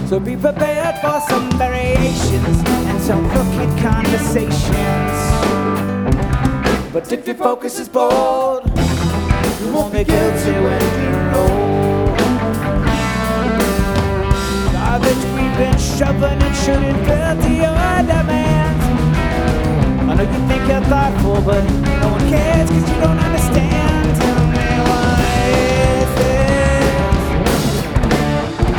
So be prepared for some variations and some crooked conversations. But if your focus is bold, you won't be guilty when you roll. Garbage we've been shoving and shouldn't fill to your demands. I know you think you're thoughtful, but no one cares 'cause you don't understand.